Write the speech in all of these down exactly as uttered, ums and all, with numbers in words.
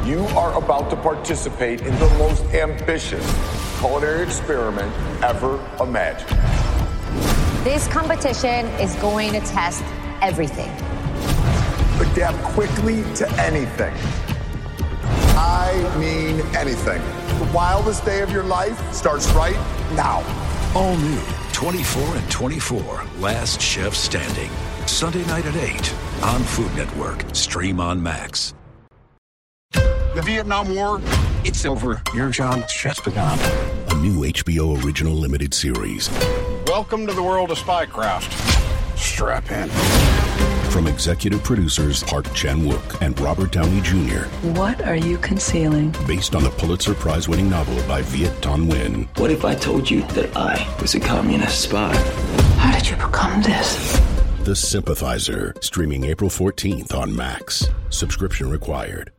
You are about to participate in the most ambitious culinary experiment ever imagined. This competition is going to test everything. Adapt quickly to anything. I mean anything. The wildest day of your life starts right now. All new twenty-four and twenty-four, Last Chef Standing. Sunday night at eight on Food Network. Stream on Max. The Vietnam War, it's over. Your job just begun. A new H B O original limited series. Welcome to the world of spycraft. Strap in. From executive producers Park Chan-wook and Robert Downey Junior What are you concealing? Based on the Pulitzer Prize-winning novel by Viet Thanh Nguyen. What if I told you that I was a communist spy? How did you become this? The Sympathizer, streaming April fourteenth on Max. Subscription required.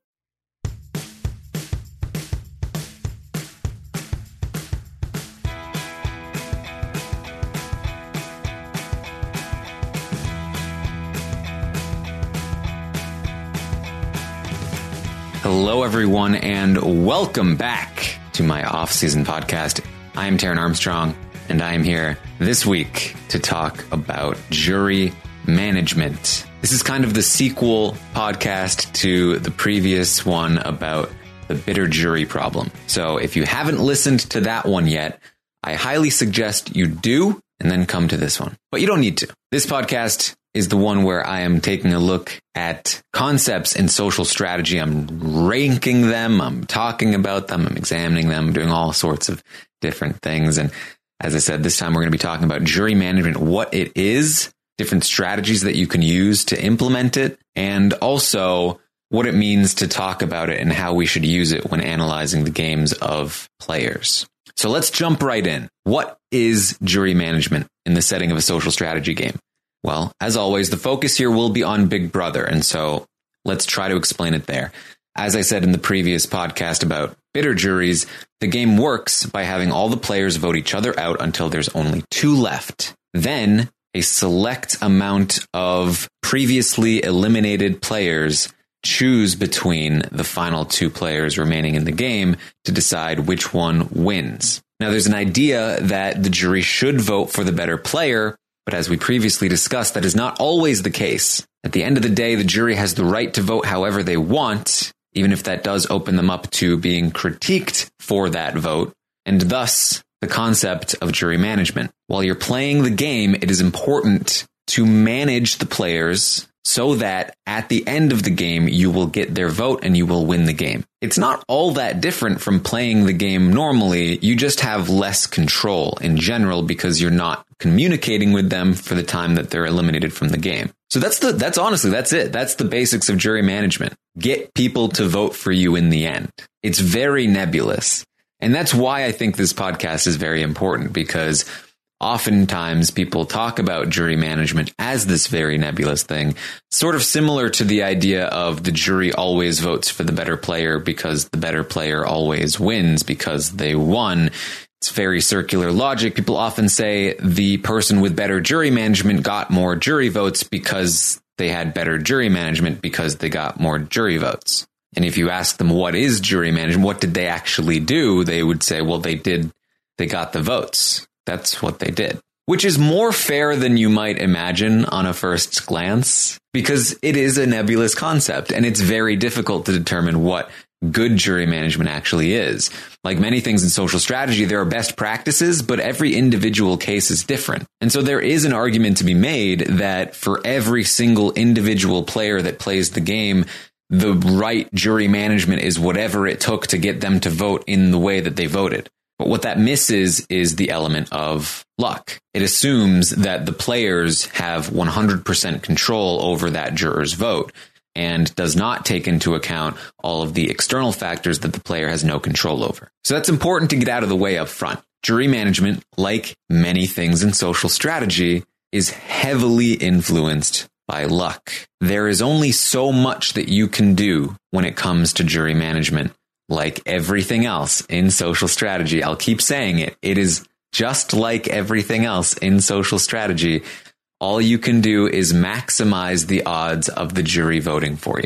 Hello, everyone, and welcome back to my off-season podcast. I am Taran Armstrong, and I am here this week to talk about jury management. This is kind of the sequel podcast to the previous one about the bitter jury problem. So if you haven't listened to that one yet, I highly suggest you do, and then come to this one. But you don't need to. This podcast is the one where I am taking a look at concepts in social strategy. I'm ranking them, I'm talking about them, I'm examining them, doing all sorts of different things. And as I said, this time we're going to be talking about jury management, what it is, different strategies that you can use to implement it, and also what it means to talk about it and how we should use it when analyzing the games of players. So let's jump right in. What is jury management in the setting of a social strategy game? Well, as always, the focus here will be on Big Brother, and so let's try to explain it there. As I said in the previous podcast about bitter juries, the game works by having all the players vote each other out until there's only two left. Then, a select amount of previously eliminated players choose between the final two players remaining in the game to decide which one wins. Now, there's an idea that the jury should vote for the better player, but as we previously discussed, that is not always the case. At the end of the day, the jury has the right to vote however they want, even if that does open them up to being critiqued for that vote, and thus the concept of jury management. While you're playing the game, it is important to manage the players so that at the end of the game, you will get their vote and you will win the game. It's not all that different from playing the game normally. You just have less control in general because you're not communicating with them for the time that they're eliminated from the game. So that's the, that's honestly, that's it. That's the basics of jury management. Get people to vote for you in the end. It's very nebulous. And that's why I think this podcast is very important, because oftentimes people talk about jury management as this very nebulous thing, sort of similar to the idea of the jury always votes for the better player because the better player always wins because they won. It's very circular logic. People often say the person with better jury management got more jury votes because they had better jury management because they got more jury votes. And if you ask them what is jury management, what did they actually do? They would say, well, they did, they got the votes. That's what they did, which is more fair than you might imagine on a first glance, because it is a nebulous concept and it's very difficult to determine what good jury management actually is. Like many things in social strategy, there are best practices, but every individual case is different. And so there is an argument to be made that for every single individual player that plays the game, the right jury management is whatever it took to get them to vote in the way that they voted. But what that misses is the element of luck. It assumes that the players have one hundred percent control over that juror's vote and does not take into account all of the external factors that the player has no control over. So that's important to get out of the way up front. Jury management, like many things in social strategy, is heavily influenced by luck. There is only so much that you can do when it comes to jury management. Like everything else in social strategy, I'll keep saying it, it is just like everything else in social strategy. All you can do is maximize the odds of the jury voting for you.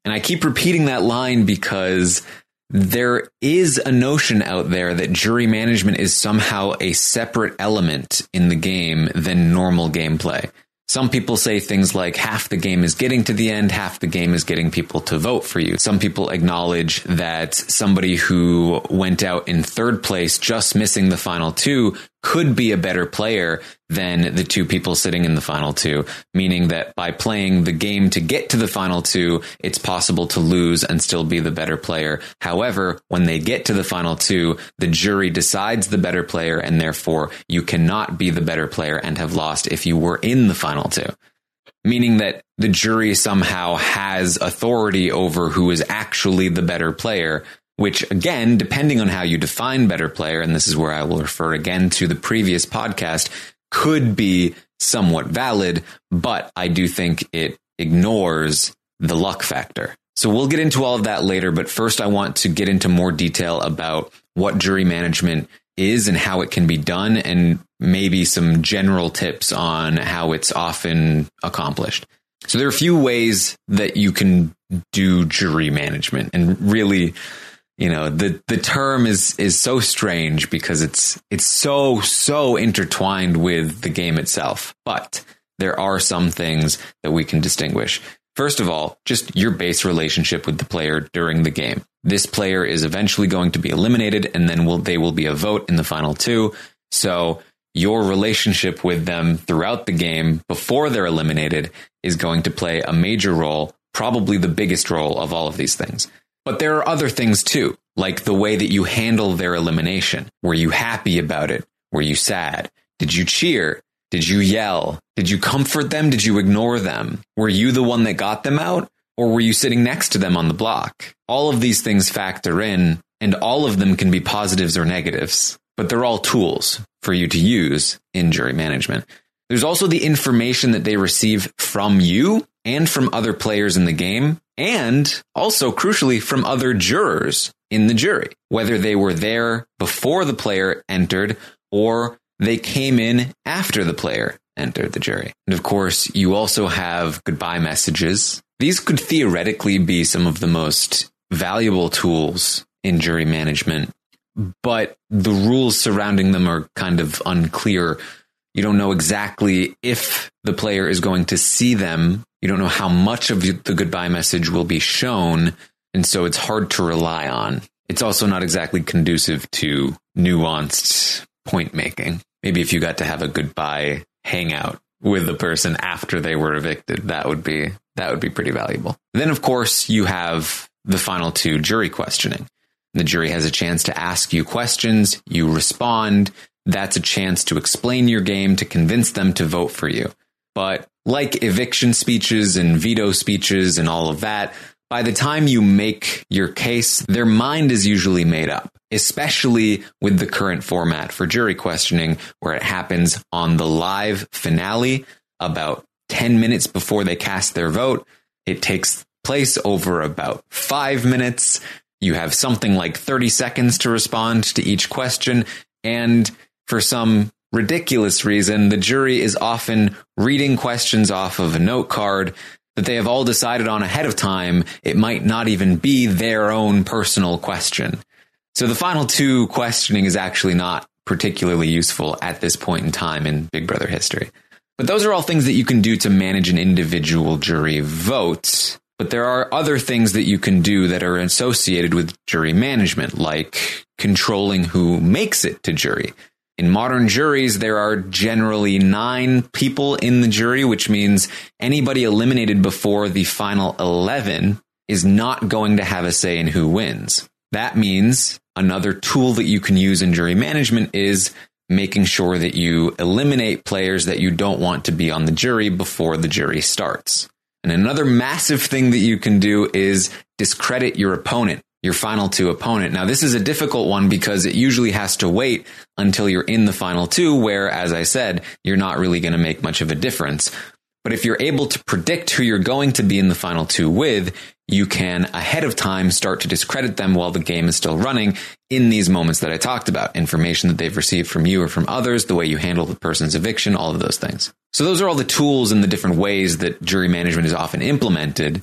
And I keep repeating that line because there is a notion out there that jury management is somehow a separate element in the game than normal gameplay. Some people say things like half the game is getting to the end, half the game is getting people to vote for you. Some people acknowledge that somebody who went out in third place, just missing the final two, could be a better player than the two people sitting in the final two, meaning that by playing the game to get to the final two, it's possible to lose and still be the better player. However, when they get to the final two, the jury decides the better player, and therefore you cannot be the better player and have lost if you were in the final two. Meaning that the jury somehow has authority over who is actually the better player, which, again, depending on how you define better player, and this is where I will refer again to the previous podcast, could be somewhat valid, but I do think it ignores the luck factor. So we'll get into all of that later, but first I want to get into more detail about what jury management is and how it can be done, and maybe some general tips on how it's often accomplished. So there are a few ways that you can do jury management, and really, you know, the, the term is, is so strange because it's, it's so, so intertwined with the game itself. But there are some things that we can distinguish. First of all, just your base relationship with the player during the game. This player is eventually going to be eliminated, and then will, they will be a vote in the final two. So your relationship with them throughout the game before they're eliminated is going to play a major role, probably the biggest role of all of these things. But there are other things too, like the way that you handle their elimination. Were you happy about it? Were you sad? Did you cheer? Did you yell? Did you comfort them? Did you ignore them? Were you the one that got them out? Or were you sitting next to them on the block? All of these things factor in, and all of them can be positives or negatives, but they're all tools for you to use in jury management. There's also the information that they receive from you and from other players in the game, and also, crucially, from other jurors in the jury, whether they were there before the player entered or they came in after the player entered the jury. And of course, you also have goodbye messages. These could theoretically be some of the most valuable tools in jury management, but the rules surrounding them are kind of unclear. You don't know exactly if the player is going to see them. You don't know how much of the goodbye message will be shown, and so it's hard to rely on. It's also not exactly conducive to nuanced point making. Maybe if you got to have a goodbye hangout with the person after they were evicted, that would be that would be pretty valuable. Then, of course, you have the final two, jury questioning. The jury has a chance to ask you questions. You respond. That's a chance to explain your game, to convince them to vote for you. But like eviction speeches and veto speeches and all of that, by the time you make your case, their mind is usually made up, especially with the current format for jury questioning, where it happens on the live finale about ten minutes before they cast their vote. It takes place over about five minutes. You have something like thirty seconds to respond to each question. And for some ridiculous reason, the jury is often reading questions off of a note card that they have all decided on ahead of time. It might not even be their own personal question. So the final two questioning is actually not particularly useful at this point in time in Big Brother history. But those are all things that you can do to manage an individual jury vote. But there are other things that you can do that are associated with jury management, like controlling who makes it to jury. In modern juries, there are generally nine people in the jury, which means anybody eliminated before the final eleven is not going to have a say in who wins. That means another tool that you can use in jury management is making sure that you eliminate players that you don't want to be on the jury before the jury starts. And another massive thing that you can do is discredit your opponent, your final two opponent. Now, this is a difficult one because it usually has to wait until you're in the final two, where, as I said, you're not really going to make much of a difference. But if you're able to predict who you're going to be in the final two with, you can ahead of time start to discredit them while the game is still running in these moments that I talked about. Information that they've received from you or from others, the way you handle the person's eviction, all of those things. So those are all the tools and the different ways that jury management is often implemented.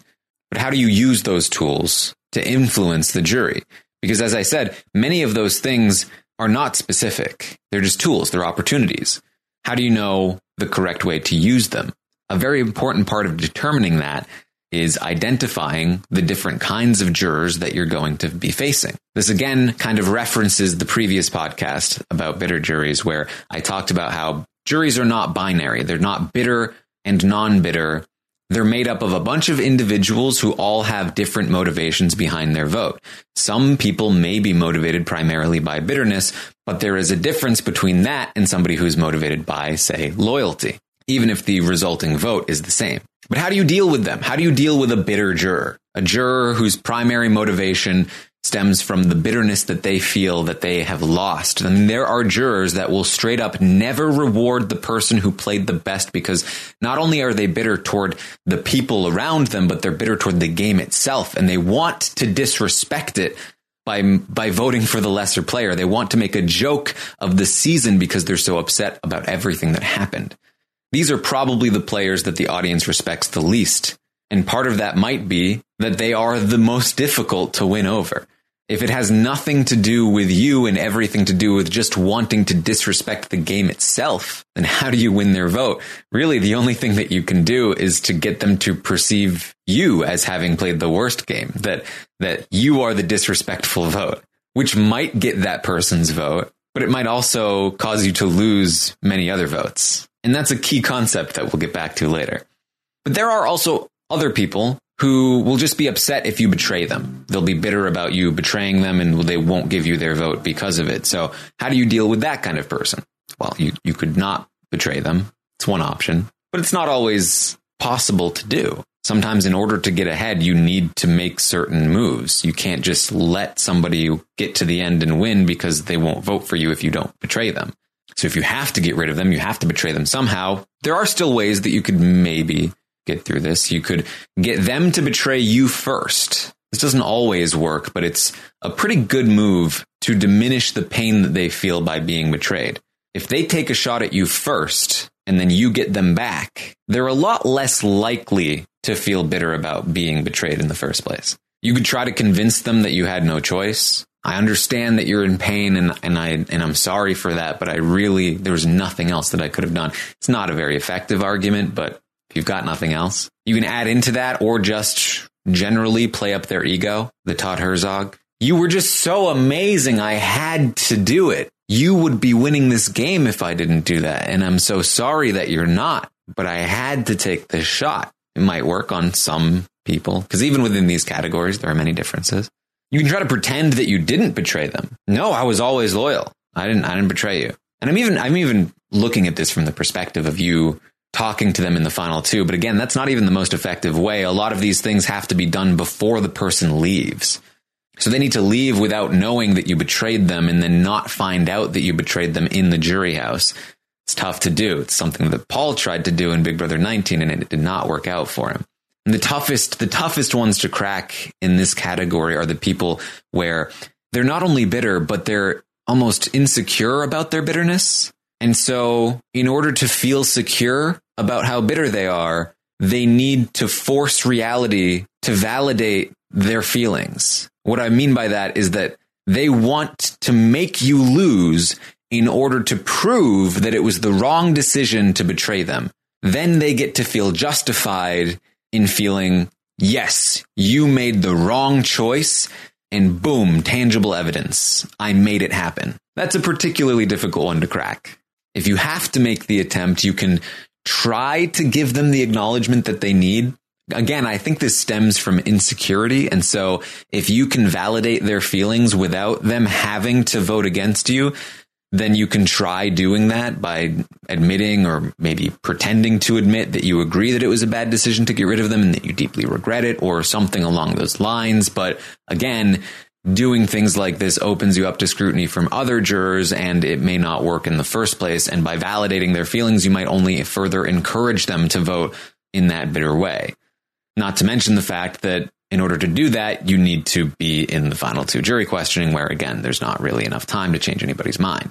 But how do you use those tools to influence the jury? Because as I said, many of those things are not specific. They're just tools. They're opportunities. How do you know the correct way to use them? A very important part of determining that is identifying the different kinds of jurors that you're going to be facing. This again kind of references the previous podcast about bitter juries, where I talked about how juries are not binary. They're not bitter and non-bitter. They're made up of a bunch of individuals who all have different motivations behind their vote. Some people may be motivated primarily by bitterness, but there is a difference between that and somebody who's motivated by, say, loyalty, even if the resulting vote is the same. But how do you deal with them? How do you deal with a bitter juror? A juror whose primary motivation stems from the bitterness that they feel that they have lost. I mean, there are jurors that will straight up never reward the person who played the best, because not only are they bitter toward the people around them, but they're bitter toward the game itself. And they want to disrespect it by, by voting for the lesser player. They want to make a joke of the season because they're so upset about everything that happened. These are probably the players that the audience respects the least. And part of that might be that they are the most difficult to win over. If it has nothing to do with you and everything to do with just wanting to disrespect the game itself, then how do you win their vote? Really, the only thing that you can do is to get them to perceive you as having played the worst game, that, that you are the disrespectful vote, which might get that person's vote, but it might also cause you to lose many other votes. And that's a key concept that we'll get back to later. But there are also other people who will just be upset if you betray them. They'll be bitter about you betraying them, and they won't give you their vote because of it. So how do you deal with that kind of person? Well, you, you could not betray them. It's one option, but it's not always possible to do. Sometimes in order to get ahead, you need to make certain moves. You can't just let somebody get to the end and win because they won't vote for you if you don't betray them. So if you have to get rid of them, you have to betray them somehow. There are still ways that you could maybe get through this. You could get them to betray you first. This doesn't always work, but it's a pretty good move to diminish the pain that they feel by being betrayed. If they take a shot at you first and then you get them back, they're a lot less likely to feel bitter about being betrayed in the first place. You could try to convince them that you had no choice. I understand that you're in pain, and, and I and I'm sorry for that, but I really, there was nothing else that I could have done. It's not a very effective argument, but if you've got nothing else, you can add into that, or just generally play up their ego. The Todd Herzog, you were just so amazing, I had to do it. You would be winning this game if I didn't do that, and I'm so sorry that you're not, but I had to take this shot. It might work on some people, because even within these categories, there are many differences. You can try to pretend that you didn't betray them. No, I was always loyal. I didn't I didn't betray you. And I'm even I'm even looking at this from the perspective of you talking to them in the final two. But again, that's not even the most effective way. A lot of these things have to be done before the person leaves. So they need to leave without knowing that you betrayed them, and then not find out that you betrayed them in the jury house. It's tough to do. It's something that Paul tried to do in Big Brother nineteen, and it did not work out for him. And the toughest, the toughest ones to crack in this category are the people where they're not only bitter, but they're almost insecure about their bitterness. And so in order to feel secure about how bitter they are, they need to force reality to validate their feelings. What I mean by that is that they want to make you lose in order to prove that it was the wrong decision to betray them. Then they get to feel justified in feeling, yes, you made the wrong choice, and boom, tangible evidence. I made it happen. That's a particularly difficult one to crack. If you have to make the attempt, you can try to give them the acknowledgement that they need. Again, I think this stems from insecurity. And so if you can validate their feelings without them having to vote against you, then you can try doing that by admitting, or maybe pretending to admit, that you agree that it was a bad decision to get rid of them and that you deeply regret it, or something along those lines. But again, doing things like this opens you up to scrutiny from other jurors, and it may not work in the first place. And by validating their feelings, you might only further encourage them to vote in that bitter way. Not to mention the fact that in order to do that, you need to be in the final two jury questioning, where, again, there's not really enough time to change anybody's mind.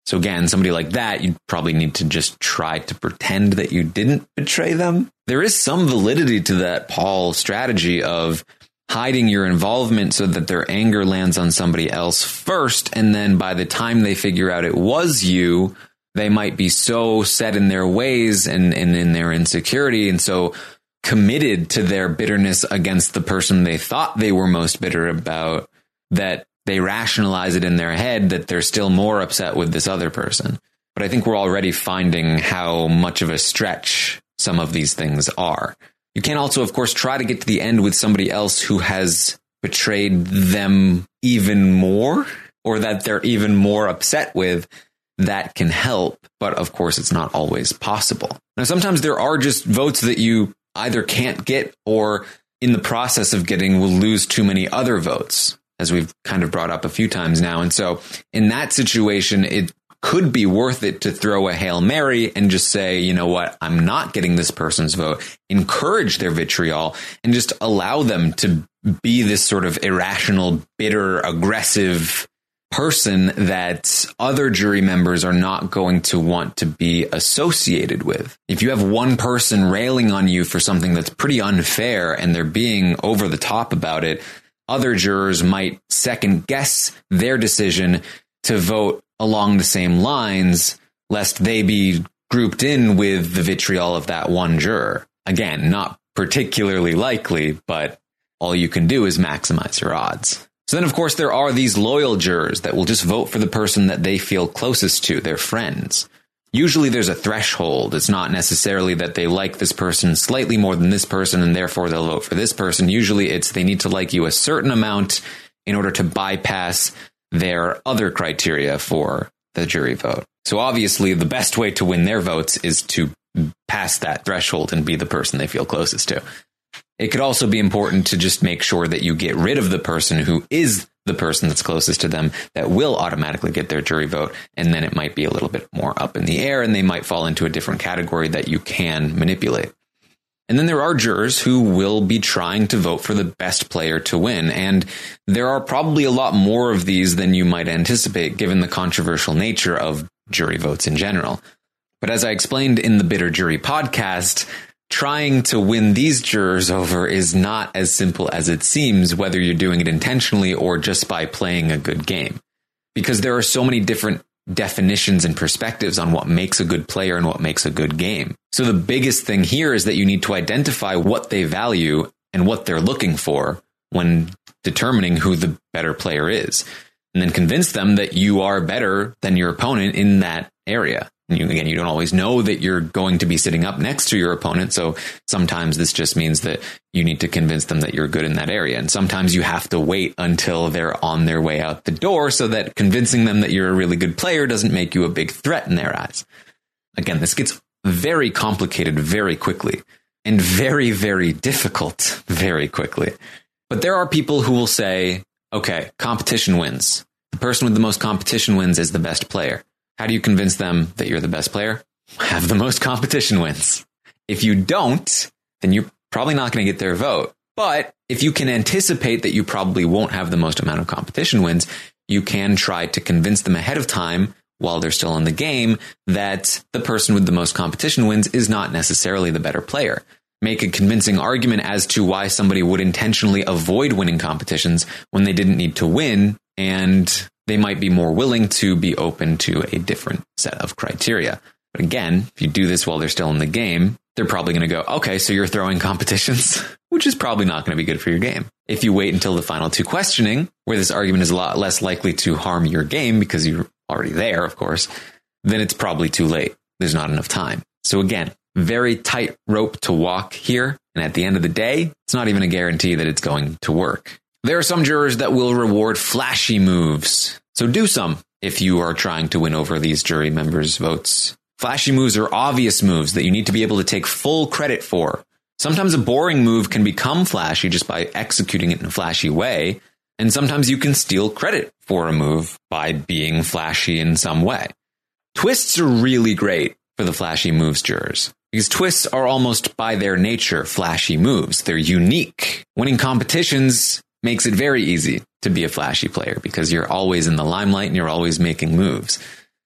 So again, somebody like that, you'd probably need to just try to pretend that you didn't betray them. There is some validity to that Paul strategy of hiding your involvement so that their anger lands on somebody else first. And then by the time they figure out it was you, they might be so set in their ways and, and in their insecurity and so committed to their bitterness against the person they thought they were most bitter about that they rationalize it in their head that they're still more upset with this other person. But I think we're already finding how much of a stretch some of these things are. You can also, of course, try to get to the end with somebody else who has betrayed them even more or that they're even more upset with. That can help. But of course, it's not always possible. Now, sometimes there are just votes that you either can't get or in the process of getting will lose too many other votes, as we've kind of brought up a few times now. And so in that situation, it could be worth it to throw a Hail Mary and just say, you know what, I'm not getting this person's vote, encourage their vitriol and just allow them to be this sort of irrational, bitter, aggressive person that other jury members are not going to want to be associated with. If you have one person railing on you for something that's pretty unfair and they're being over the top about it, other jurors might second guess their decision to vote along the same lines, lest they be grouped in with the vitriol of that one juror. Again, not particularly likely, but all you can do is maximize your odds. So then, of course, there are these loyal jurors that will just vote for the person that they feel closest to, their friends. Usually there's a threshold. It's not necessarily that they like this person slightly more than this person and therefore they'll vote for this person. Usually it's they need to like you a certain amount in order to bypass their other criteria for the jury vote. So obviously the best way to win their votes is to pass that threshold and be the person they feel closest to. It could also be important to just make sure that you get rid of the person who is the person that's closest to them that will automatically get their jury vote. And then it might be a little bit more up in the air and they might fall into a different category that you can manipulate. And then there are jurors who will be trying to vote for the best player to win. And there are probably a lot more of these than you might anticipate, given the controversial nature of jury votes in general. But as I explained in the Bitter Jury podcast, trying to win these jurors over is not as simple as it seems, whether you're doing it intentionally or just by playing a good game. Because there are so many different definitions and perspectives on what makes a good player and what makes a good game. So the biggest thing here is that you need to identify what they value and what they're looking for when determining who the better player is. And then convince them that you are better than your opponent in that area. And you, again, you don't always know that you're going to be sitting up next to your opponent. So sometimes this just means that you need to convince them that you're good in that area. And sometimes you have to wait until they're on their way out the door so that convincing them that you're a really good player doesn't make you a big threat in their eyes. Again, this gets very complicated very quickly and very, very difficult very quickly. But there are people who will say, okay, competition wins. The person with the most competition wins is the best player. How do you convince them that you're the best player? Have the most competition wins. If you don't, then you're probably not going to get their vote. But if you can anticipate that you probably won't have the most amount of competition wins, you can try to convince them ahead of time while they're still in the game that the person with the most competition wins is not necessarily the better player. Make a convincing argument as to why somebody would intentionally avoid winning competitions when they didn't need to win, and they might be more willing to be open to a different set of criteria. But again, if you do this while they're still in the game, they're probably going to go, okay, so you're throwing competitions, which is probably not going to be good for your game. If you wait until the final two questioning, where this argument is a lot less likely to harm your game because you're already there, of course, then it's probably too late. There's not enough time. So again, very tight rope to walk here. And at the end of the day, it's not even a guarantee that it's going to work. There are some jurors that will reward flashy moves. So do some if you are trying to win over these jury members' votes. Flashy moves are obvious moves that you need to be able to take full credit for. Sometimes a boring move can become flashy just by executing it in a flashy way. And sometimes you can steal credit for a move by being flashy in some way. Twists are really great for the flashy moves jurors, because twists are almost by their nature flashy moves. They're unique. Winning competitions makes it very easy to be a flashy player because you're always in the limelight and you're always making moves.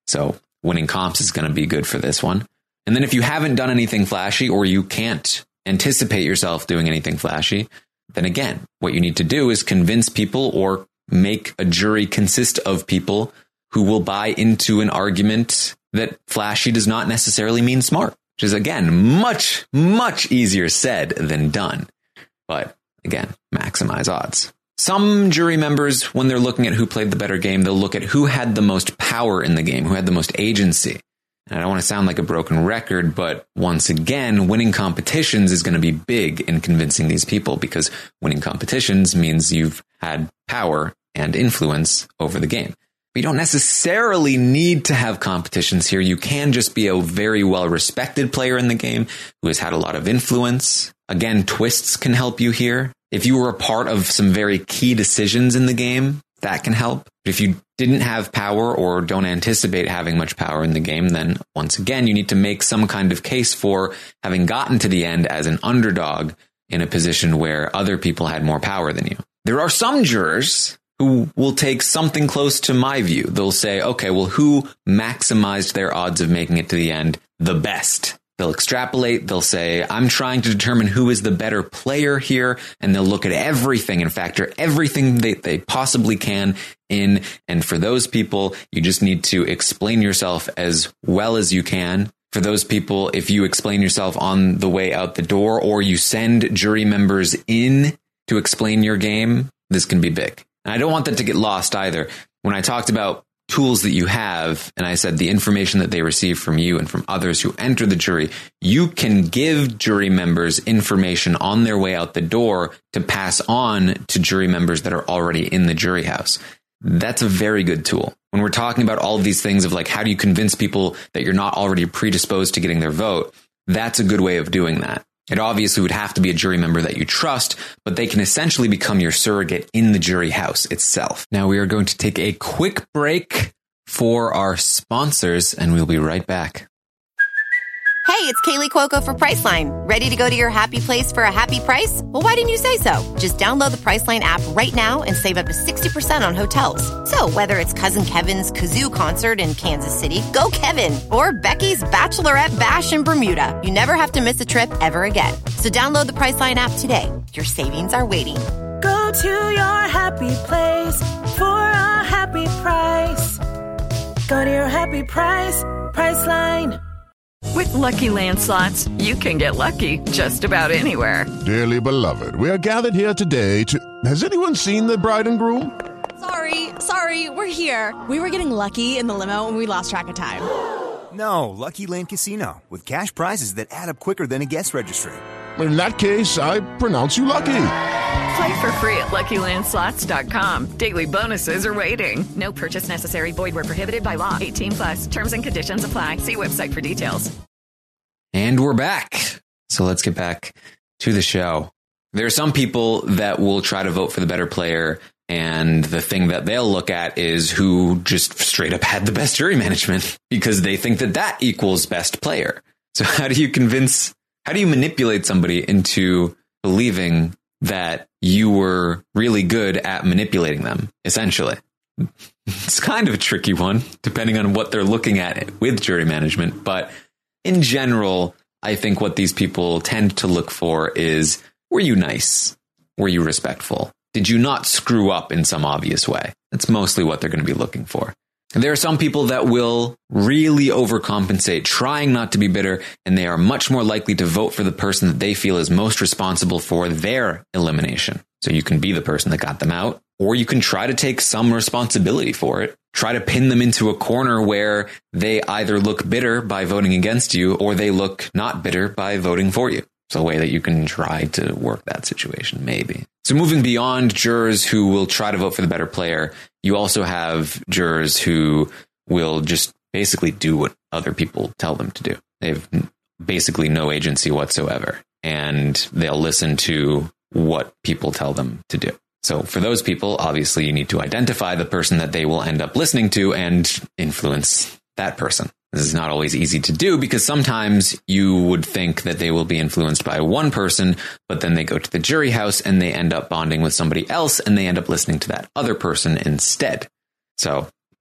So winning comps is going to be good for this one. And then if you haven't done anything flashy, or you can't anticipate yourself doing anything flashy, then again, what you need to do is convince people or make a jury consist of people who will buy into an argument that flashy does not necessarily mean smart, which is, again, much, much easier said than done. But again, maximize odds. Some jury members, when they're looking at who played the better game, they'll look at who had the most power in the game, who had the most agency. And I don't want to sound like a broken record, but once again, winning competitions is going to be big in convincing these people, because winning competitions means you've had power and influence over the game. But you don't necessarily need to have competitions here. You can just be a very well-respected player in the game who has had a lot of influence. Again, twists can help you here. If you were a part of some very key decisions in the game, that can help. If you didn't have power or don't anticipate having much power in the game, then once again, you need to make some kind of case for having gotten to the end as an underdog in a position where other people had more power than you. There are some jurors who will take something close to my view. They'll say, okay, well, who maximized their odds of making it to the end the best? They'll extrapolate. They'll say, I'm trying to determine who is the better player here. And they'll look at everything and factor everything they, they possibly can in. And for those people, you just need to explain yourself as well as you can. For those people, if you explain yourself on the way out the door, or you send jury members in to explain your game, this can be big. And I don't want that to get lost either. When I talked about tools that you have, and I said the information that they receive from you and from others who enter the jury, you can give jury members information on their way out the door to pass on to jury members that are already in the jury house. That's a very good tool. When we're talking about all of these things of like, how do you convince people that you're not already predisposed to getting their vote? That's a good way of doing that. It obviously would have to be a jury member that you trust, but they can essentially become your surrogate in the jury house itself. Now we are going to take a quick break for our sponsors, and we'll be right back. Hey, it's Kaylee Cuoco for Priceline. Ready to go to your happy place for a happy price? Well, why didn't you say so? Just download the Priceline app right now and save up to sixty percent on hotels. So whether it's Cousin Kevin's Kazoo Concert in Kansas City, go Kevin, or Becky's Bachelorette Bash in Bermuda, you never have to miss a trip ever again. So download the Priceline app today. Your savings are waiting. Go to your happy place for a happy price. Go to your happy price, Priceline. With Lucky Land Slots, you can get lucky just about anywhere. Dearly beloved, we are gathered here today to... Has anyone seen the bride and groom? Sorry, sorry, we're here. We were getting lucky in the limo and we lost track of time. No, Lucky Land Casino, with cash prizes that add up quicker than a guest registry. In that case, I pronounce you lucky. Play for free at Lucky Land Slots dot com. Daily bonuses are waiting. No purchase necessary. Void where prohibited by law. eighteen plus. Terms and conditions apply. See website for details. And we're back. So let's get back to the show. There are some people that will try to vote for the better player, and the thing that they'll look at is who just straight up had the best jury management, because they think that that equals best player. So how do you convince, how do you manipulate somebody into believing that you were really good at manipulating them, essentially? It's kind of a tricky one, depending on what they're looking at with jury management. But in general, I think what these people tend to look for is, were you nice? Were you respectful? Did you not screw up in some obvious way? That's mostly what they're going to be looking for. And there are some people that will really overcompensate, trying not to be bitter, and they are much more likely to vote for the person that they feel is most responsible for their elimination. So you can be the person that got them out, or you can try to take some responsibility for it. Try to pin them into a corner where they either look bitter by voting against you, or they look not bitter by voting for you. It's a way that you can try to work that situation, maybe. So moving beyond jurors who will try to vote for the better player, you also have jurors who will just basically do what other people tell them to do. They have basically no agency whatsoever, and they'll listen to what people tell them to do. So for those people, obviously, you need to identify the person that they will end up listening to and influence that person. This is not always easy to do, because sometimes you would think that they will be influenced by one person, but then they go to the jury house and they end up bonding with somebody else and they end up listening to that other person instead. So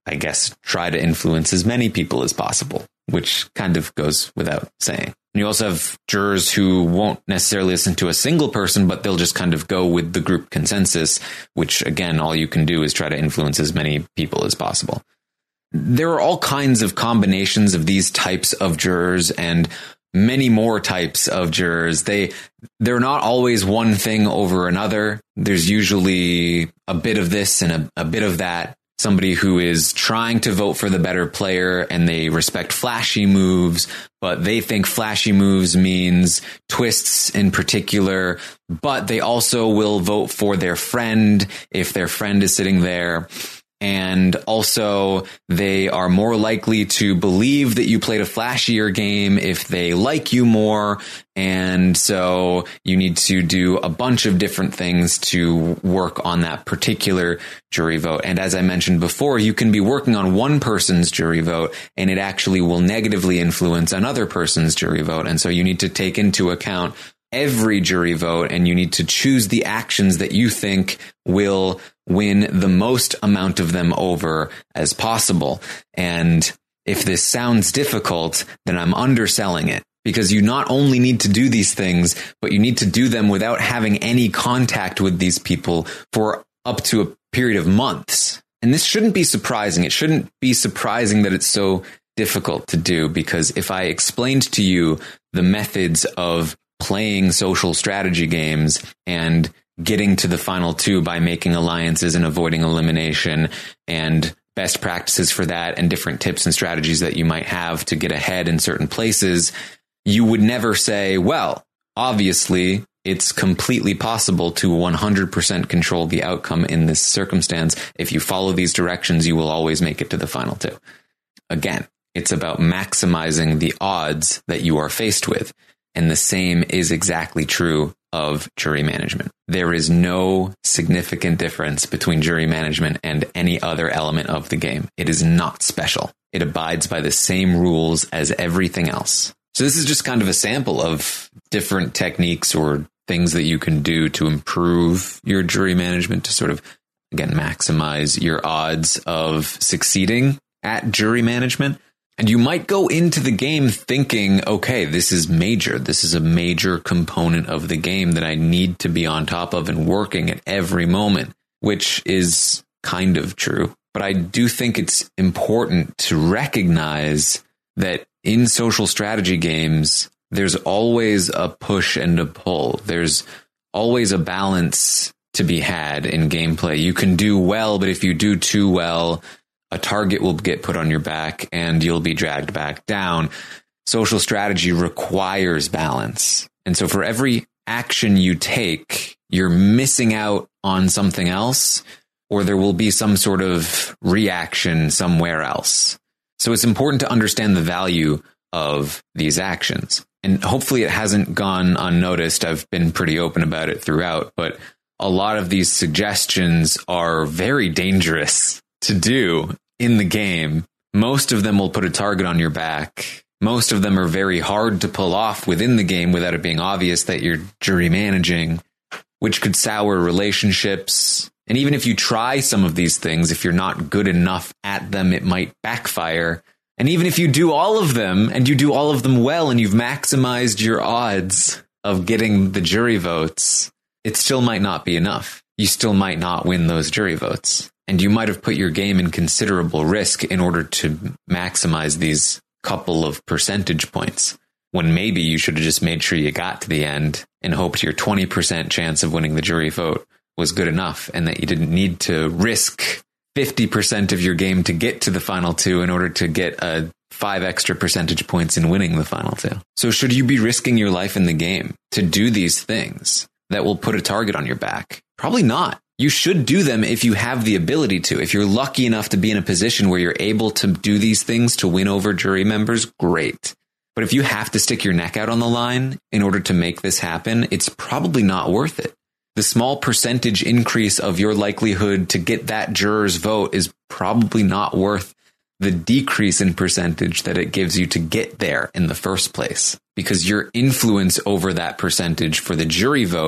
I guess, try to influence as many people as possible, which kind of goes without saying. And you also have jurors who won't necessarily listen to a single person, but they'll just kind of go with the group consensus, which, again, all you can do is try to influence as many people as possible. There are all kinds of combinations of these types of jurors and many more types of jurors. They, they're not always one thing over another. There's usually a bit of this and a, a bit of that. Somebody who is trying to vote for the better player and they respect flashy moves, but they think flashy moves means twists in particular, but they also will vote for their friend if their friend is sitting there. And also, they are more likely to believe that you played a flashier game if they like you more. And so you need to do a bunch of different things to work on that particular jury vote. And as I mentioned before, you can be working on one person's jury vote and it actually will negatively influence another person's jury vote. And so you need to take into account every jury vote and you need to choose the actions that you think will win the most amount of them over as possible. And if this sounds difficult, then I'm underselling it, because you not only need to do these things, but you need to do them without having any contact with these people for up to a period of months. And this shouldn't be surprising. It shouldn't be surprising that it's so difficult to do, because if I explained to you the methods of playing social strategy games and getting to the final two by making alliances and avoiding elimination and best practices for that and different tips and strategies that you might have to get ahead in certain places, you would never say, well, obviously it's completely possible to one hundred percent control the outcome in this circumstance. If you follow these directions, you will always make it to the final two. Again, it's about maximizing the odds that you are faced with. And the same is exactly true of jury management. There is no significant difference between jury management and any other element of the game. It is not special. It abides by the same rules as everything else. So this is just kind of a sample of different techniques or things that you can do to improve your jury management to sort of, again, maximize your odds of succeeding at jury management. And you might go into the game thinking, okay, this is major. This is a major component of the game that I need to be on top of and working at every moment, which is kind of true. But I do think it's important to recognize that in social strategy games, there's always a push and a pull. There's always a balance to be had in gameplay. You can do well, but if you do too well, a target will get put on your back and you'll be dragged back down. Social strategy requires balance. And so for every action you take, you're missing out on something else, or there will be some sort of reaction somewhere else. So it's important to understand the value of these actions. And hopefully it hasn't gone unnoticed. I've been pretty open about it throughout, but a lot of these suggestions are very dangerous to do in the game. Most of them will put a target on your back. Most of them are very hard to pull off within the game without it being obvious that you're jury managing, which could sour relationships. And even if you try some of these things, if you're not good enough at them, it might backfire. And even if you do all of them and you do all of them well and you've maximized your odds of getting the jury votes, it still might not be enough. You still might not win those jury votes. And you might have put your game in considerable risk in order to maximize these couple of percentage points, when maybe you should have just made sure you got to the end and hoped your twenty percent chance of winning the jury vote was good enough and that you didn't need to risk fifty percent of your game to get to the final two in order to get a five extra percentage points in winning the final two. So should you be risking your life in the game to do these things that will put a target on your back? Probably not. You should do them if you have the ability to. If you're lucky enough to be in a position where you're able to do these things to win over jury members, great. But if you have to stick your neck out on the line in order to make this happen, it's probably not worth it. The small percentage increase of your likelihood to get that juror's vote is probably not worth the decrease in percentage that it gives you to get there in the first place, because your influence over that percentage for the jury vote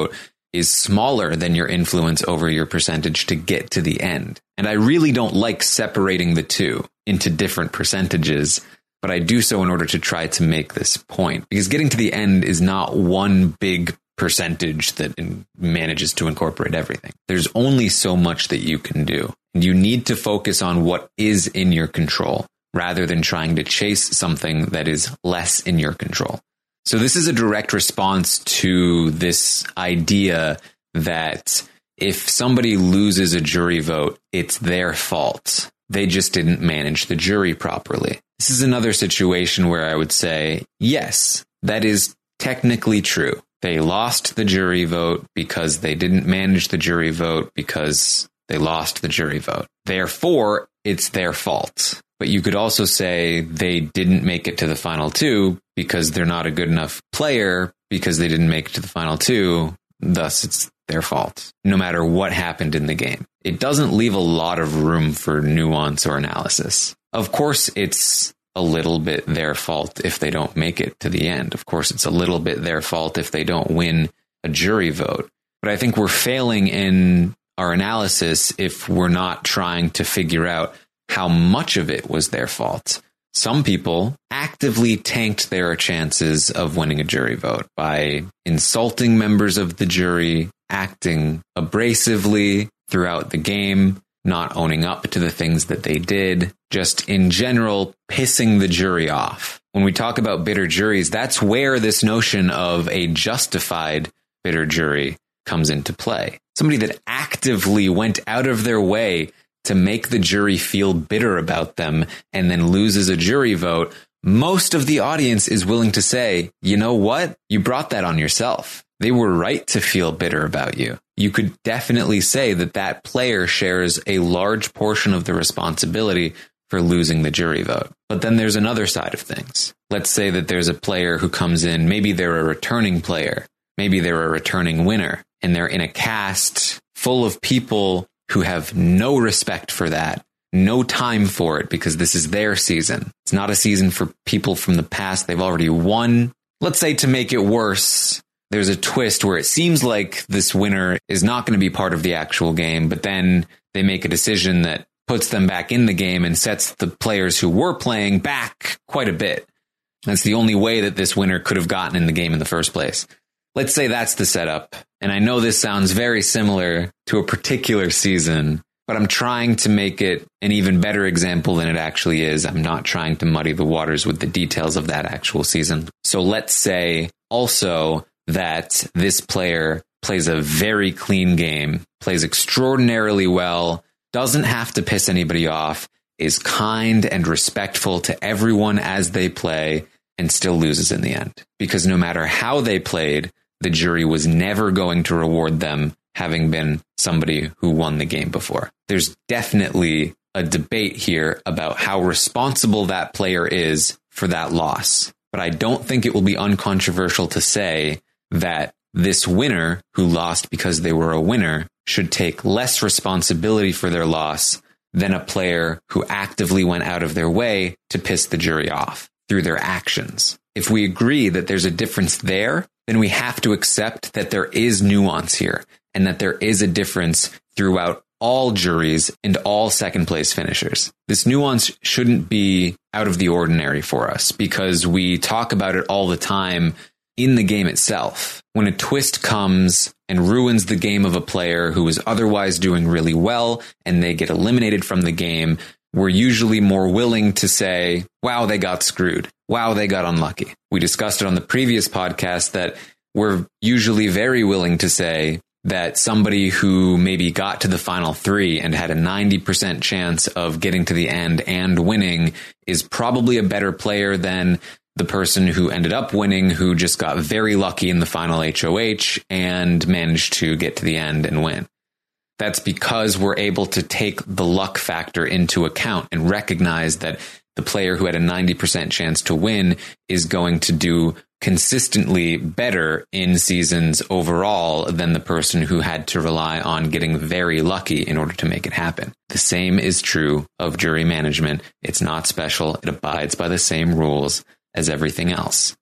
is smaller than your influence over your percentage to get to the end. And I really don't like separating the two into different percentages, but I do so in order to try to make this point, because getting to the end is not one big percentage that in, manages to incorporate everything. There's only so much that you can do. And you need to focus on what is in your control rather than trying to chase something that is less in your control. So this is a direct response to this idea that if somebody loses a jury vote, it's their fault. They just didn't manage the jury properly. This is another situation where I would say, yes, that is technically true. They lost the jury vote because they didn't manage the jury vote because they lost the jury vote. Therefore, it's their fault. But you could also say they didn't make it to the final two because they're not a good enough player because they didn't make it to the final two. Thus, it's their fault, no matter what happened in the game. It doesn't leave a lot of room for nuance or analysis. Of course, it's a little bit their fault if they don't make it to the end. Of course, it's a little bit their fault if they don't win a jury vote. But I think we're failing in our analysis if we're not trying to figure out how much of it was their fault. Some people actively tanked their chances of winning a jury vote by insulting members of the jury, acting abrasively throughout the game, not owning up to the things that they did, just in general pissing the jury off. When we talk about bitter juries, that's where this notion of a justified bitter jury comes into play. Somebody that actively went out of their way to make the jury feel bitter about them and then loses a jury vote. Most of the audience is willing to say, you know what? You brought that on yourself. They were right to feel bitter about you. You could definitely say that that player shares a large portion of the responsibility for losing the jury vote. But then there's another side of things. Let's say that there's a player who comes in, maybe they're a returning player, maybe they're a returning winner, and they're in a cast full of people who have no respect for that, no time for it, because this is their season. It's not a season for people from the past. They've already won. Let's say, to make it worse, there's a twist where it seems like this winner is not going to be part of the actual game, but then they make a decision that puts them back in the game and sets the players who were playing back quite a bit. That's the only way that this winner could have gotten in the game in the first place. Let's say that's the setup. And I know this sounds very similar to a particular season, but I'm trying to make it an even better example than it actually is. I'm not trying to muddy the waters with the details of that actual season. So let's say also that this player plays a very clean game, plays extraordinarily well, doesn't have to piss anybody off, is kind and respectful to everyone as they play, and still loses in the end. Because no matter how they played, the jury was never going to reward them having been somebody who won the game before. There's definitely a debate here about how responsible that player is for that loss. But I don't think it will be uncontroversial to say that this winner who lost because they were a winner should take less responsibility for their loss than a player who actively went out of their way to piss the jury off through their actions. If we agree that there's a difference there, then we have to accept that there is nuance here and that there is a difference throughout all juries and all second place finishers. This nuance shouldn't be out of the ordinary for us because we talk about it all the time in the game itself. When a twist comes and ruins the game of a player who is otherwise doing really well and they get eliminated from the game, we're usually more willing to say, wow, they got screwed. Wow, they got unlucky. We discussed it on the previous podcast that we're usually very willing to say that somebody who maybe got to the final three and had a ninety percent chance of getting to the end and winning is probably a better player than the person who ended up winning, who just got very lucky in the final H O H and managed to get to the end and win. That's because we're able to take the luck factor into account and recognize that the player who had a ninety percent chance to win is going to do consistently better in seasons overall than the person who had to rely on getting very lucky in order to make it happen. The same is true of jury management. It's not special. It abides by the same rules as everything else.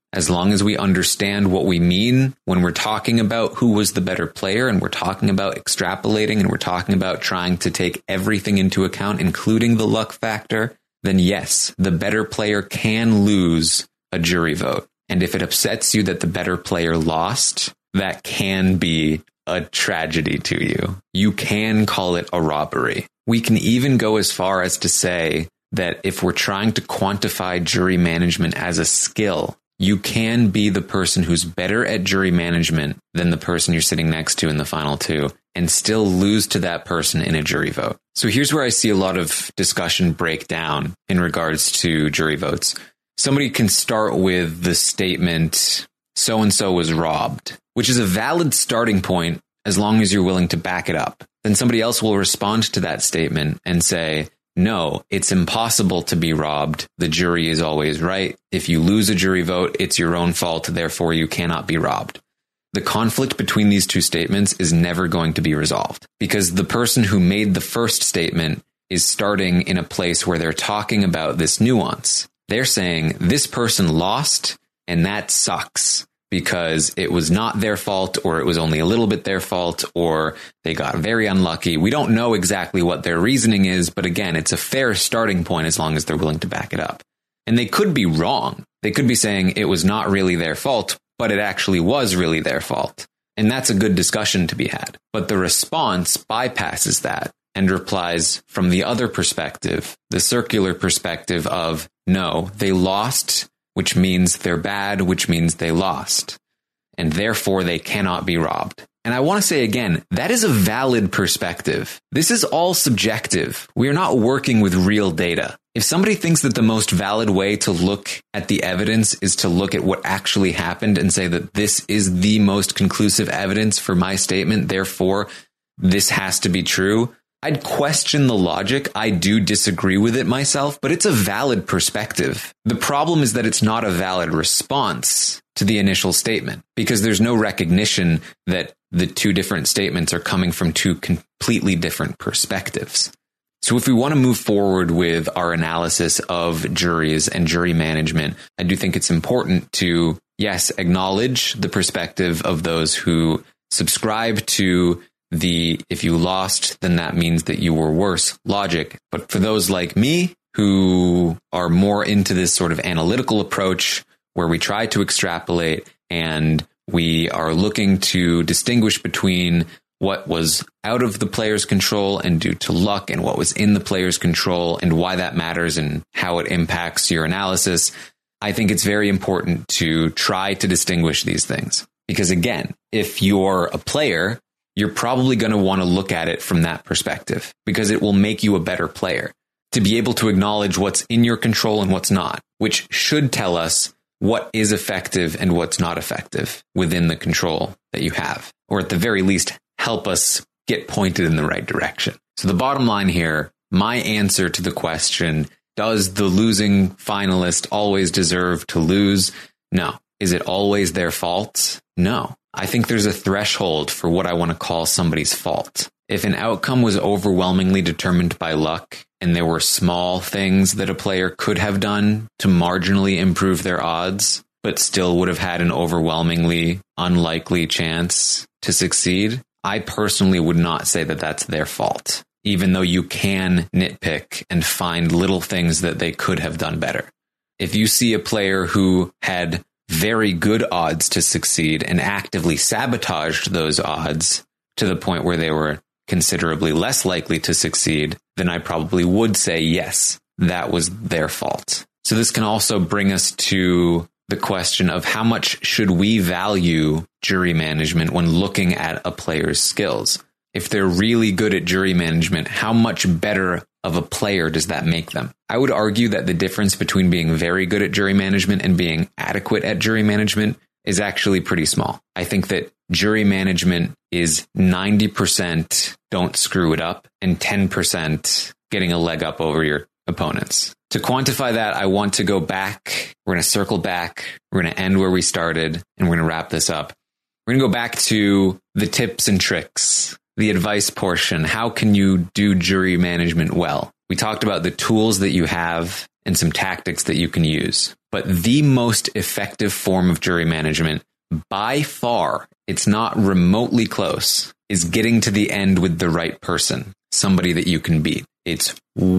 as long as we understand what we mean when we're talking about who was the better player, and we're talking about extrapolating, and we're talking about trying to take everything into account, including the luck factor, then yes, the better player can lose a jury vote. And if it upsets you that the better player lost, that can be a tragedy to you. You can call it a robbery. We can even go as far as to say that if we're trying to quantify jury management as a skill, you can be the person who's better at jury management than the person you're sitting next to in the final two and still lose to that person in a jury vote. So here's where I see a lot of discussion break down in regards to jury votes. Somebody can start with the statement, so-and-so was robbed, which is a valid starting point as long as you're willing to back it up. Then somebody else will respond to that statement and say, no, it's impossible to be robbed. The jury is always right. If you lose a jury vote, it's your own fault. Therefore, you cannot be robbed. The conflict between these two statements is never going to be resolved because the person who made the first statement is starting in a place where they're talking about this nuance. They're saying this person lost and that sucks because it was not their fault, or it was only a little bit their fault, or they got very unlucky. We don't know exactly what their reasoning is, but again, it's a fair starting point as long as they're willing to back it up. And they could be wrong. They could be saying it was not really their fault, but it actually was really their fault. And that's a good discussion to be had. But the response bypasses that and replies from the other perspective, the circular perspective of, no, they lost, which means they're bad, which means they lost, and therefore they cannot be robbed. And I want to say again, that is a valid perspective. This is all subjective. We are not working with real data. If somebody thinks that the most valid way to look at the evidence is to look at what actually happened and say that this is the most conclusive evidence for my statement, therefore this has to be true, I'd question the logic. I do disagree with it myself, but it's a valid perspective. The problem is that it's not a valid response to the initial statement because there's no recognition that the two different statements are coming from two completely different perspectives. So if we want to move forward with our analysis of juries and jury management, I do think it's important to, yes, acknowledge the perspective of those who subscribe to the if you lost, then that means that you were worse logic. But for those like me who are more into this sort of analytical approach where we try to extrapolate and we are looking to distinguish between what was out of the player's control and due to luck and what was in the player's control and why that matters and how it impacts your analysis, I think it's very important to try to distinguish these things. Because again, if you're a player, you're probably going to want to look at it from that perspective because it will make you a better player to be able to acknowledge what's in your control and what's not, which should tell us what is effective and what's not effective within the control that you have, or at the very least, help us get pointed in the right direction. So the bottom line here, my answer to the question, does the losing finalist always deserve to lose? No. Is it always their fault? No. I think there's a threshold for what I want to call somebody's fault. If an outcome was overwhelmingly determined by luck and there were small things that a player could have done to marginally improve their odds, but still would have had an overwhelmingly unlikely chance to succeed, I personally would not say that that's their fault, even though you can nitpick and find little things that they could have done better. If you see a player who had very good odds to succeed and actively sabotaged those odds to the point where they were considerably less likely to succeed, then I probably would say, yes, that was their fault. So this can also bring us to the question of how much should we value jury management when looking at a player's skills? If they're really good at jury management, how much better of a player does that make them? I would argue that the difference between being very good at jury management and being adequate at jury management is actually pretty small. I think that jury management is ninety percent don't screw it up and ten percent getting a leg up over your opponents. To quantify that, I want to go back. We're going to circle back. We're going to end where we started, and we're going to wrap this up. We're going to go back to the tips and tricks, the advice portion. How can you do jury management well? We talked about the tools that you have and some tactics that you can use. but the most effective form of jury management by far, it's not remotely close, is getting to the end with the right person, somebody that you can beat. It's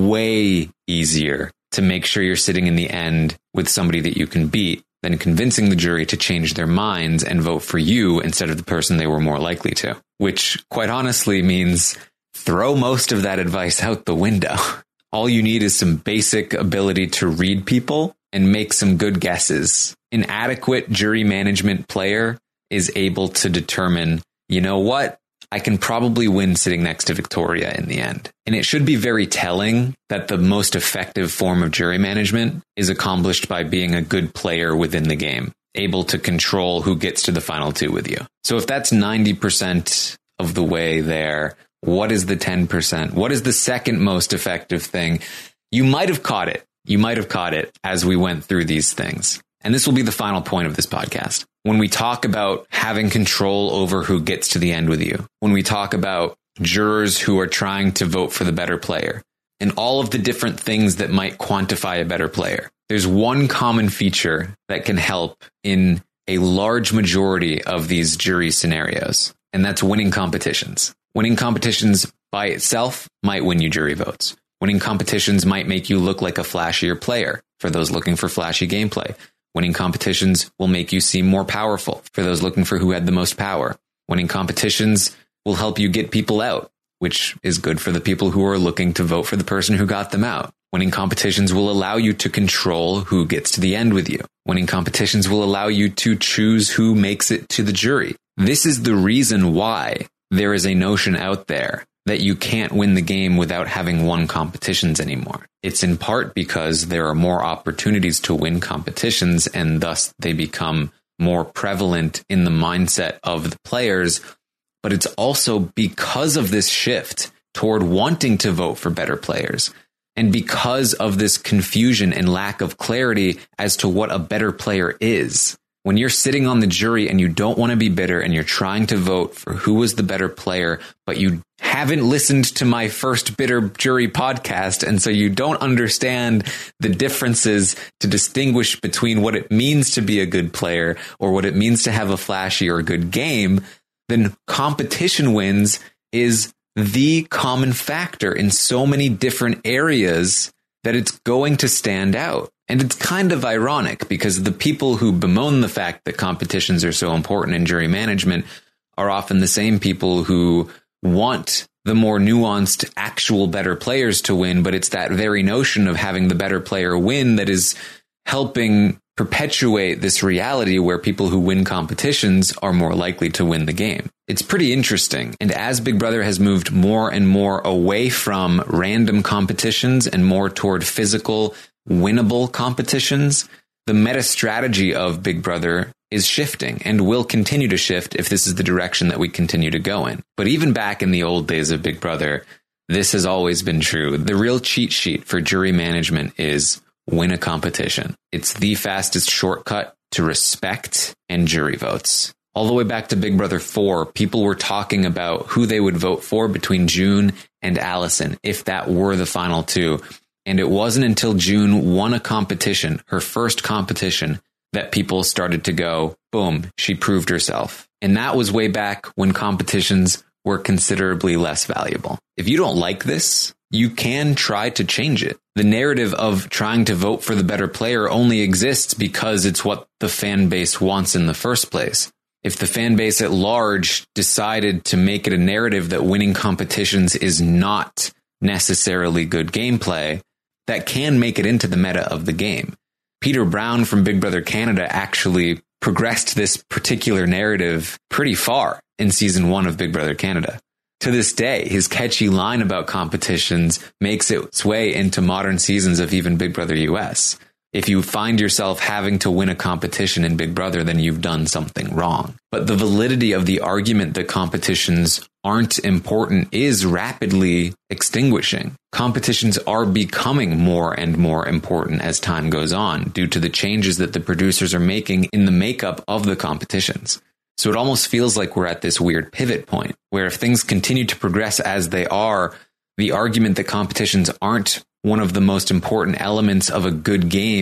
way easier to make sure you're sitting in the end with somebody that you can beat than convincing the jury to change their minds and vote for you instead of the person they were more likely to, which quite honestly means throw most of that advice out the window. All you need is some basic ability to read people and make some good guesses. An adequate jury management player is able to determine, you know what? I can probably win sitting next to Victoria in the end. And it should be very telling that the most effective form of jury management is accomplished by being a good player within the game, able to control who gets to the final two with you. So if that's ninety percent of the way there, what is the ten percent? What is the second most effective thing? You might have caught it. You might have caught it as we went through these things. And this will be the final point of this podcast. When we talk about having control over who gets to the end with you, when we talk about jurors who are trying to vote for the better player, and all of the different things that might quantify a better player, there's one common feature that can help in a large majority of these jury scenarios, and that's winning competitions. Winning competitions by itself might win you jury votes. Winning competitions might make you look like a flashier player for those looking for flashy gameplay. Winning competitions will make you seem more powerful for those looking for who had the most power. Winning competitions will help you get people out, which is good for the people who are looking to vote for the person who got them out. Winning competitions will allow you to control who gets to the end with you. Winning competitions will allow you to choose who makes it to the jury. This is the reason why there is a notion out there that you can't win the game without having won competitions anymore. It's in part because there are more opportunities to win competitions, and thus they become more prevalent in the mindset of the players. But it's also because of this shift toward wanting to vote for better players, and because of this confusion and lack of clarity as to what a better player is. When you're sitting on the jury and you don't want to be bitter and you're trying to vote for who was the better player, but you haven't listened to my first Bitter Jury podcast, and so you don't understand the differences to distinguish between what it means to be a good player or what it means to have a flashy or good game, then competition wins is the common factor in so many different areas that it's going to stand out. And it's kind of ironic because the people who bemoan the fact that competitions are so important in jury management are often the same people who want the more nuanced, actual better players to win. But it's that very notion of having the better player win that is helping perpetuate this reality where people who win competitions are more likely to win the game. It's pretty interesting. And as Big Brother has moved more and more away from random competitions and more toward physical, winnable competitions, the meta strategy of Big Brother is shifting and will continue to shift if this is the direction that we continue to go in. But even back in the old days of Big Brother, this has always been true. The real cheat sheet for jury management is win a competition. It's the fastest shortcut to respect and jury votes. All the way back to Big Brother four, people were talking about who they would vote for between June and Allison, if that were the final two. And it wasn't until June won a competition, her first competition, that people started to go, boom, she proved herself. And that was way back when competitions were considerably less valuable. If you don't like this, you can try to change it. The narrative of trying to vote for the better player only exists because it's what the fan base wants in the first place. If the fan base at large decided to make it a narrative that winning competitions is not necessarily good gameplay, that can make it into the meta of the game. Peter Brown from Big Brother Canada actually progressed this particular narrative pretty far in season one of Big Brother Canada. To this day, his catchy line about competitions makes its way into modern seasons of even Big Brother U S. If you find yourself having to win a competition in Big Brother, then you've done something wrong. But the validity of the argument that competitions aren't important is rapidly extinguishing. Competitions are becoming more and more important as time goes on due to the changes that the producers are making in the makeup of the competitions. So it almost feels like we're at this weird pivot point where if things continue to progress as they are, the argument that competitions aren't one of the most important elements of a good game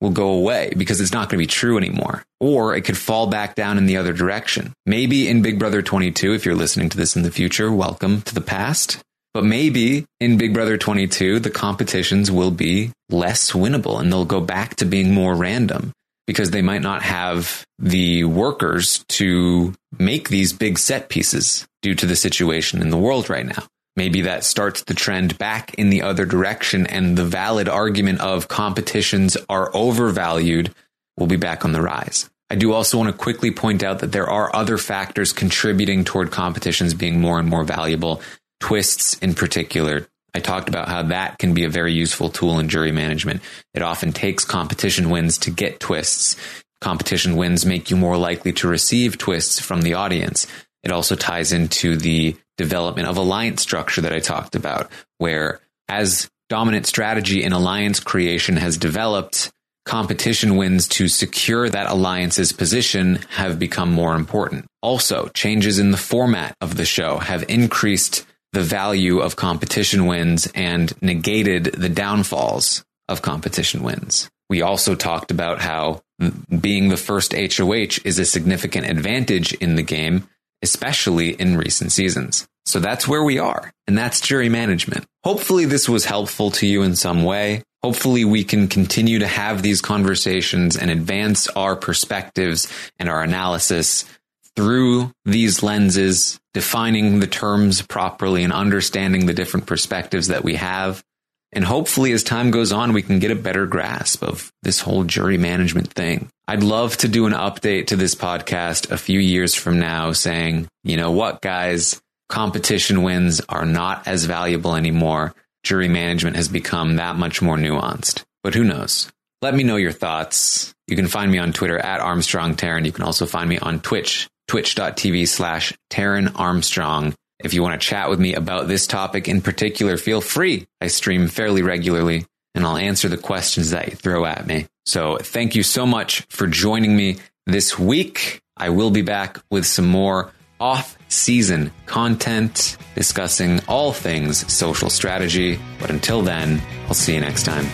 will go away because it's not going to be true anymore. Or it could fall back down in the other direction. Maybe in Big Brother twenty-two, if you're listening to this in the future, welcome to the past. But maybe in Big Brother twenty-two, the competitions will be less winnable and they'll go back to being more random because they might not have the workers to make these big set pieces due to the situation in the world right now. Maybe that starts the trend back in the other direction and the valid argument of competitions are overvalued will be back on the rise. I do also want to quickly point out that there are other factors contributing toward competitions being more and more valuable. Twists in particular. I talked about how that can be a very useful tool in jury management. It often takes competition wins to get twists. Competition wins make you more likely to receive twists from the audience. It also ties into the development of alliance structure that I talked about, where as dominant strategy in alliance creation has developed, competition wins to secure that alliance's position have become more important. Also, changes in the format of the show have increased the value of competition wins and negated the downfalls of competition wins. We also talked about how being the first H O H is a significant advantage in the game, especially in recent seasons. So that's where we are, and that's jury management. Hopefully this was helpful to you in some way. Hopefully we can continue to have these conversations and advance our perspectives and our analysis through these lenses, defining the terms properly and understanding the different perspectives that we have. And hopefully as time goes on, we can get a better grasp of this whole jury management thing. I'd love to do an update to this podcast a few years from now saying, you know what, guys, competition wins are not as valuable anymore. Jury management has become that much more nuanced. But who knows? Let me know your thoughts. You can find me on Twitter at Armstrong Taran. You can also find me on Twitch, twitch.tv slash Taran Armstrong. If you want to chat with me about this topic in particular, feel free. I stream fairly regularly and I'll answer the questions that you throw at me. So thank you so much for joining me this week. I will be back with some more off-season content discussing all things social strategy. But until then, I'll see you next time.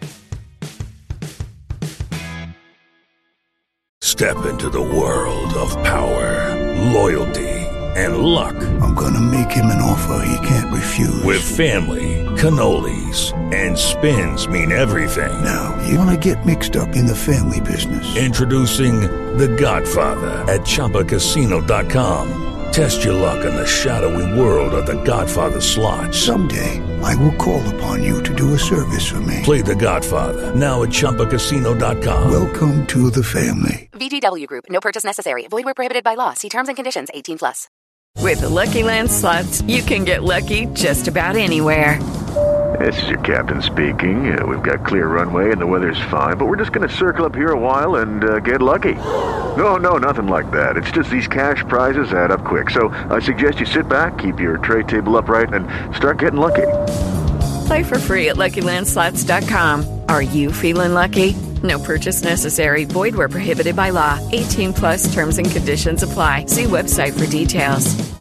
Step into the world of power, loyalty, and luck. I'm gonna make him an offer he can't refuse. With family, cannolis, and spins mean everything. Now, you wanna get mixed up in the family business. Introducing The Godfather at Chumba Casino dot com. Test your luck in the shadowy world of The Godfather slot. Someday, I will call upon you to do a service for me. Play The Godfather, now at Chumba Casino dot com. Welcome to the family. V G W Group. No purchase necessary. Void where prohibited by law. See terms and conditions. eighteen plus. With the Lucky Land Slots, you can get lucky just about anywhere. This is your captain speaking. Uh, we've got clear runway and the weather's fine, but we're just going to circle up here a while and uh, get lucky. No, no, nothing like that. It's just these cash prizes add up quick. So I suggest you sit back, keep your tray table upright, and start getting lucky. Play for free at Lucky Land Slots dot com. Are you feeling lucky? No purchase necessary. Void where prohibited by law. eighteen plus terms and conditions apply. See website for details.